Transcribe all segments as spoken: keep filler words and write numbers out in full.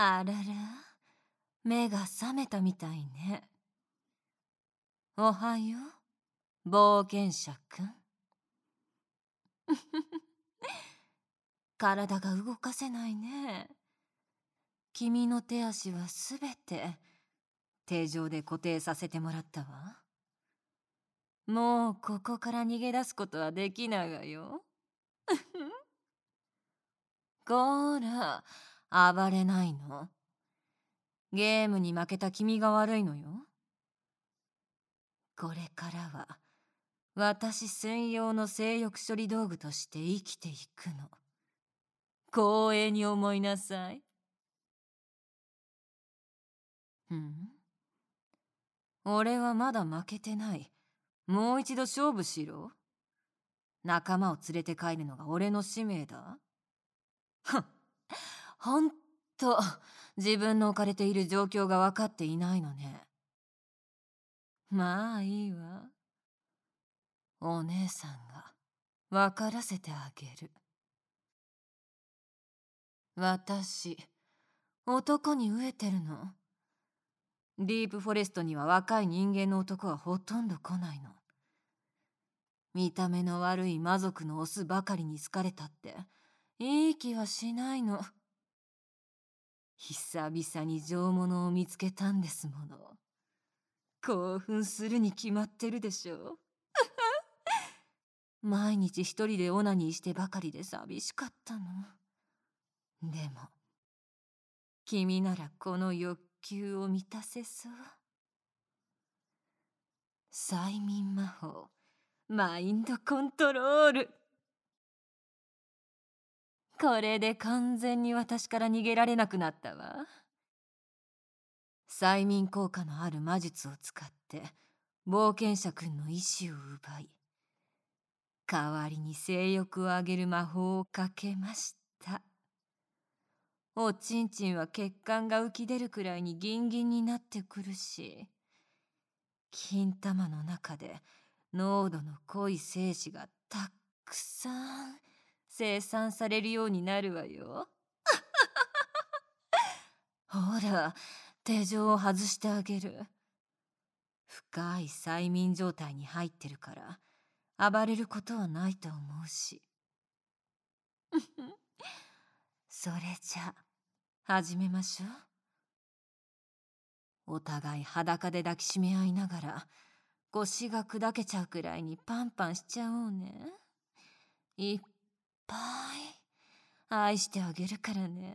あらら、目が覚めたみたいね。おはよう、冒険者くん。体が動かせないね。君の手足はすべて手錠で固定させてもらったわ。もうここから逃げ出すことはできないわよ。こら、暴れないの。ゲームに負けた君が悪いのよ。これからは私専用の性欲処理道具として生きていくの。光栄に思いなさい。うん？俺はまだ負けてない。もう一度勝負しろ。仲間を連れて帰るのが俺の使命だ。ふん、ほんと自分の置かれている状況が分かっていないのね。まあいいわ。お姉さんが分からせてあげる。私、男に飢えてるの。ディープフォレストには若い人間の男はほとんど来ないの。見た目の悪い魔族のオスばかりに好かれたっていい気はしないの。久々に上物を見つけたんですもの。興奮するに決まってるでしょ。毎日一人でオナニーしてばかりで寂しかったの。でも君ならこの欲求を満たせそう。催眠魔法、マインドコントロール。これで完全に私から逃げられなくなったわ。催眠効果のある魔術を使って冒険者くんの意志を奪い、代わりに性欲を上げる魔法をかけました。おちんちんは血管が浮き出るくらいにギンギンになってくるし、金玉の中で濃度の濃い精子がたくさん生産されるようになるわよ。ほら、手錠を外してあげる。深い催眠状態に入ってるから暴れることはないと思うし。それじゃ始めましょう。お互い裸で抱きしめ合いながら腰が砕けちゃうくらいにパンパンしちゃおうね。いっぱい愛してあげるからね。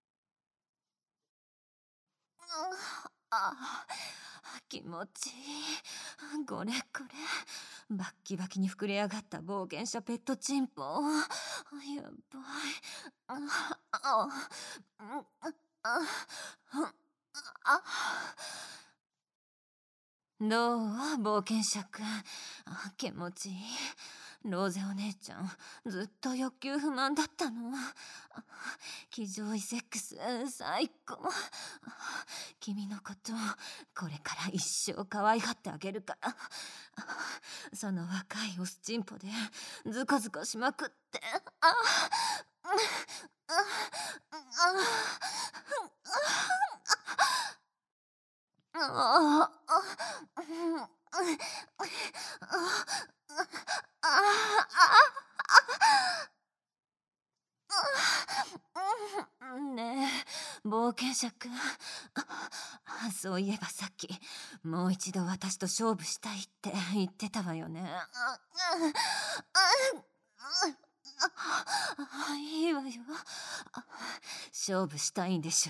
あ、気持ちいい。これこれ、バッキバキに膨れ上がった冒険者ペットチンポ。やばい。ああああどう冒険者くん。気持ちいい。ローゼお姉ちゃん、ずっと欲求不満だったの。気上位セックス最高。君のことこれから一生可愛がってあげるから。その若いオスチンポでズコズコしまくって。ああねえ、冒険者くん。そういえばさっき、もう一度私と勝負したいって言ってたわよね。いいわよ。勝負したいんでしょ。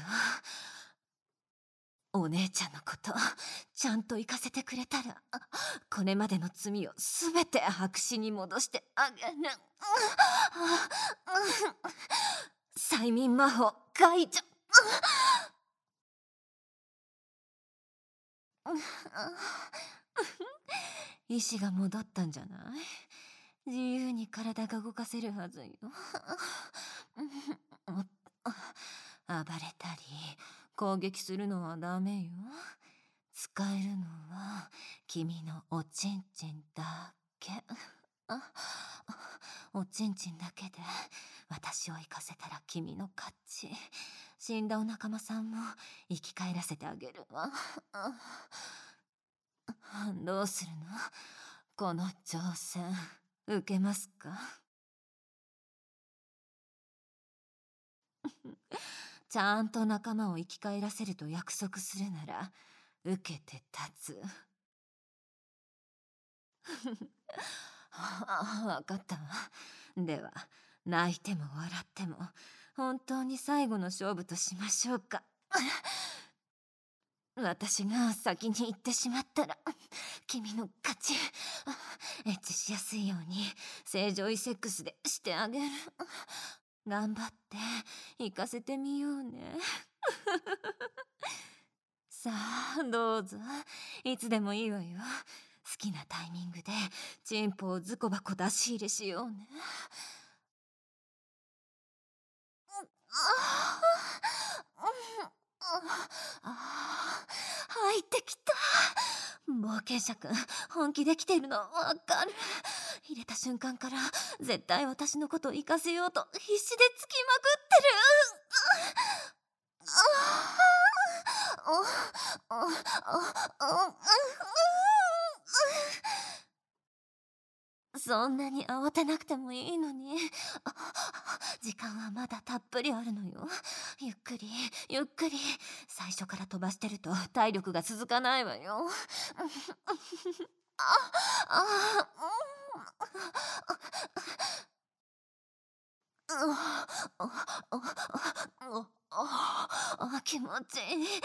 お姉ちゃんのことちゃんと行かせてくれたら、これまでの罪をすべて白紙に戻してあげる。催眠魔法解除。意志が戻ったんじゃない？自由に体が動かせるはずよ。暴れたり攻撃するのはダメよ。使えるのは君のおちんちんだけ。おちんちんだけで私を行かせたら君の勝ち。 死んだお仲間さんも生き返らせてあげるわ。どうするの？この挑戦受けますか？ちゃんと仲間を生き返らせると約束するなら受けて立つ。わかったわ。では泣いても笑っても本当に最後の勝負としましょうか。私が先に行ってしまったら君の勝ち。エッチしやすいように正常位セックスでしてあげる。頑張って行かせてみようね。さあどうぞ、いつでもいいわよ。好きなタイミングでチンポをズコバコ出し入れしようね。入ってきた。冒険者くん本気で来てるのわかる。入れた瞬間から絶対私のことを行かせようと必死でつきまくってる。そんなに慌てなくてもいいのに。時間はまだたっぷりあるのよ。ゆっくりゆっくり。最初から飛ばしてると体力が続かないわよ。あああ、気持ちいい。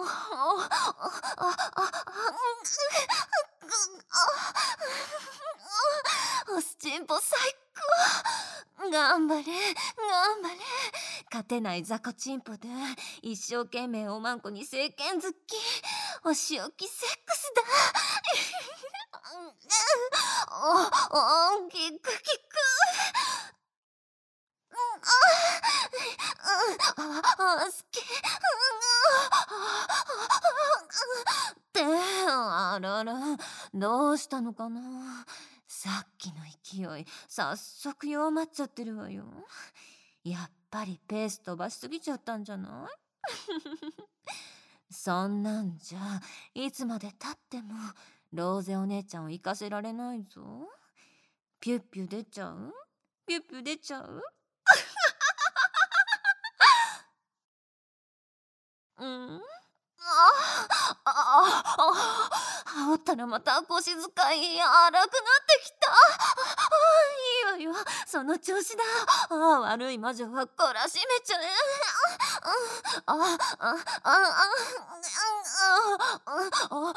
おスチンポ最高。頑張れ頑張れ。勝てない雑魚チンポで一生懸命おまんこに正拳突き。お仕置きセックスだ。おおキクキク。あ、好き。ってあらら、どうしたのかな。さっきの勢い早速弱まっちゃってるわよ。やっぱりペース飛ばしすぎちゃったんじゃない？そんなんじゃいつまでたってもローゼお姉ちゃんを行かせられないぞ。ピュッピュ出ちゃう？ピュッピュ出ちゃう？うん。ああ、ああ、あ、煽ったらまた腰使い荒くなってきた。ああ、いいわよ。その調子だ。ああ、悪い魔女は懲らしめちゃえ。ああ、ああ、ああ、ああ、あ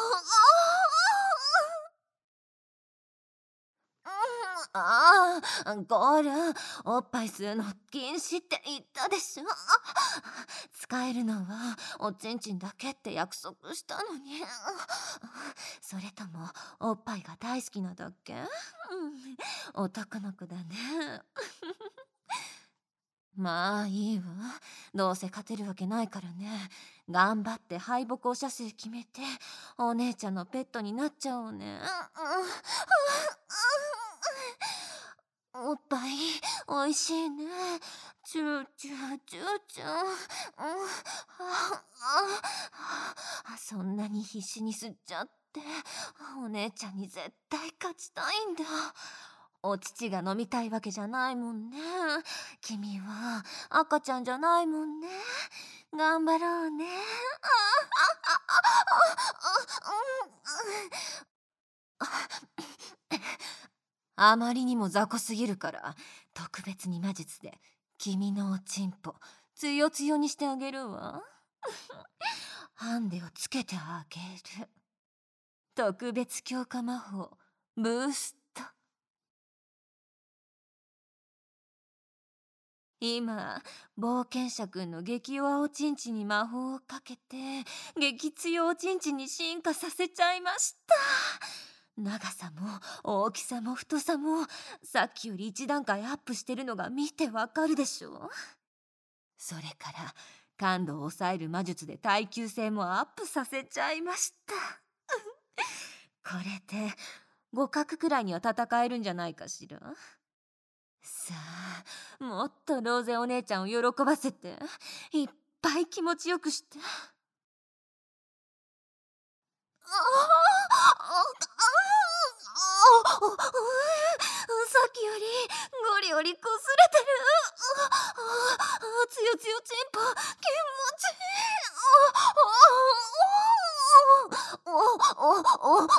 あ、あ、ゴール、おっぱい吸うの禁止って言ったでしょ。使えるのはおちんちんだけって約束したのに。それともおっぱいが大好きなだけ？うん、男の子だね。まあいいわ。どうせ勝てるわけないからね。頑張って敗北を射精決めてお姉ちゃんのペットになっちゃおうね。おっぱいおいしいね。チューチューチューチュー。うん、ああ、そんなに必死に吸っちゃってお姉ちゃんに絶対勝ちたいんだ。お乳が飲みたいわけじゃないもんね。君は赤ちゃんじゃないもんね。頑張ろうね。あまりにも雑魚すぎるから特別に魔術で君のおちんぽつよつよにしてあげるわ。ハンデをつけてあげる。特別強化魔法ブースト。今冒険者くんの激弱おちんちに魔法をかけて激強おちんちに進化させちゃいました。長さも大きさも太さもさっきより一段階アップしてるのが見てわかるでしょ。それから感度を抑える魔術で耐久性もアップさせちゃいました。これで互角くらいには戦えるんじゃないかしら。さあもっとローゼお姉ちゃんを喜ばせていっぱい気持ちよくして。ああさっきよりゴリゴリこすれてる。ああつよつよちんぽ気持ちいい。おおおお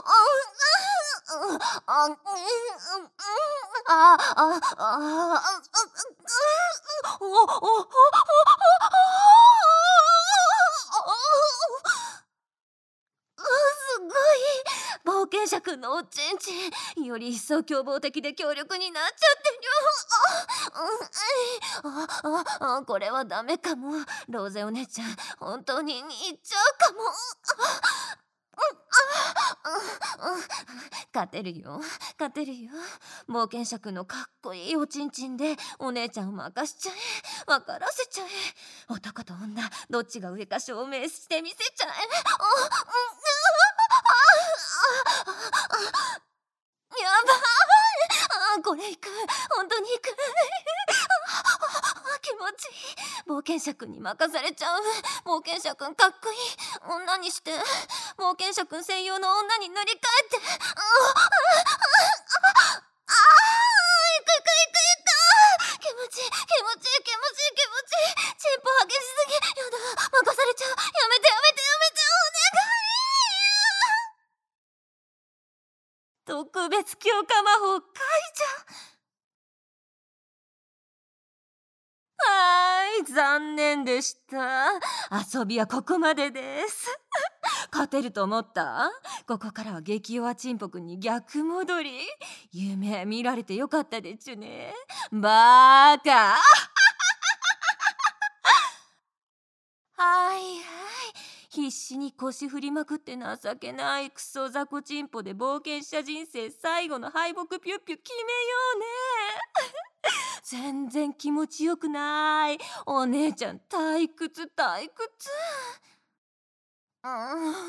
ああああおおおすごい。冒険者くんのおちんちんより一層凶暴的で強力になっちゃってる。あああこれはダメかも。ローゼお姉ちゃん本当に行っちゃうかも。勝てるよ勝てるよ。冒険者くんのかっこいいおちんちんでお姉ちゃんを任しちゃえ。分からせちゃえ。男と女どっちが上か証明してみせちゃえ。やばい。あこれいく。本当にいく。気持ちいい。冒険者くんに任されちゃう。冒険者くんかっこいい。女にして冒険者くん専用の女に塗り替えて。ああいくいくいくいく。気持ちいい気持ちいい気持ちいい気持ちいい。チンポ激しすぎ。やだ任されちゃう。やめてやめてやめてお願い。特別強化魔法解除。はーい残念でした。遊びはここまでです。勝てると思った？ここからは激弱チンポくんに逆戻り。夢見られてよかったでちゅね。バーカ。はいはい必死に腰振りまくって情けないクソ雑魚チンポで冒険者人生最後の敗北ピュッピュ決めようね。全然気持ちよくない。お姉ちゃん退屈退屈。うん、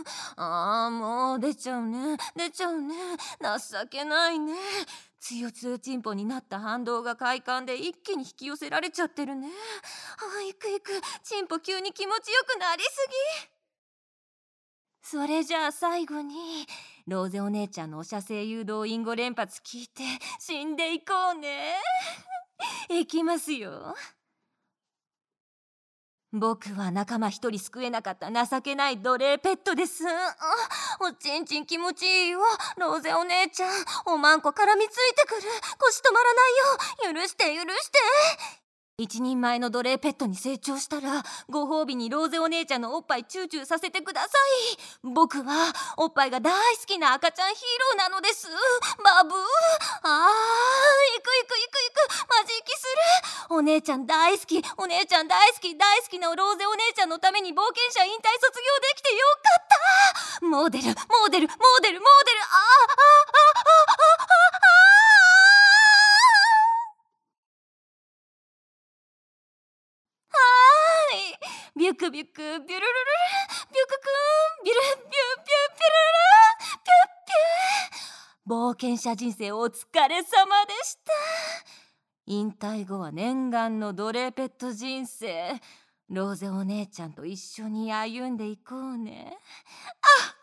ああもう出ちゃうね出ちゃうね。情けないね。つよつよチンポになった反動が快感で一気に引き寄せられちゃってるね。あいくいくチンポ急に気持ちよくなりすぎ。それじゃあ最後にローゼお姉ちゃんのお射精誘導隠語連発聞いて死んでいこうね。いきますよ。僕は仲間一人救えなかった情けない奴隷ペットです。あおちんちん気持ちいいよ。ローゼお姉ちゃんおまんこ絡みついてくる。腰止まらないよ。許して許して。一人前の奴隷ペットに成長したらご褒美にローゼお姉ちゃんのおっぱいチューチューさせてください。僕はおっぱいが大好きな赤ちゃんヒーローなのです。バブー。あーいくいくいくいくマジ息する。お姉ちゃん大好きお姉ちゃん大好き大好きなローゼお姉ちゃんのために冒険者引退卒業できてよかった。モデルモデルモデルモデル。あーあーあーあーあーあービュクビュクビュルルルルビュクくんビュルビュビュビュルルルピュッピュ冒険者人生お疲れ様でした。引退後は念願の奴隷ペット人生ローゼお姉ちゃんと一緒に歩んでいこうね。あ